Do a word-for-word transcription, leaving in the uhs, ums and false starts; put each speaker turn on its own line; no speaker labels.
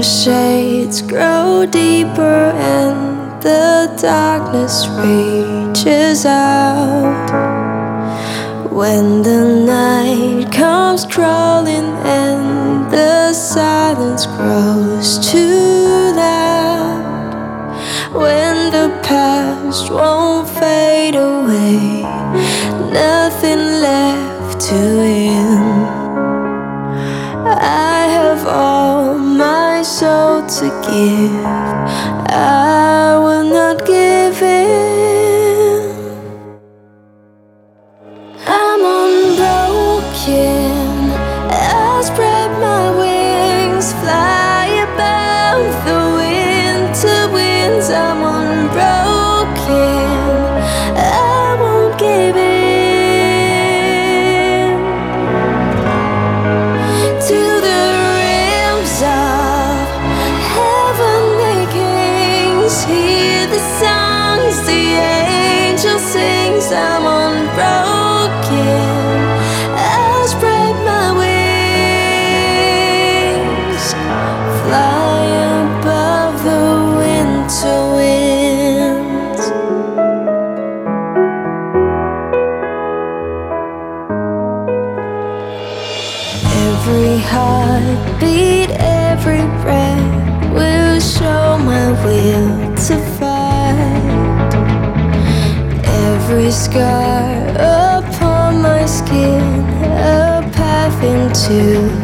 shades grow deeper and the darkness reaches out. When the night comes crawling and the silence grows too loud, when the past won't fade away, nothing left to win. I have all my soul to give, I will not give in. I'm unbroken, I spread my wings, fly above the winter winds. I'm unbroken, I won't give in. To the realms of heavenly kings, hear the songs the angel sings. I'm unbroken, I'll spread my wings, fly above the winter winds. Every heartbeat, every breath will show my will to fight. Every scar upon my skin, a path into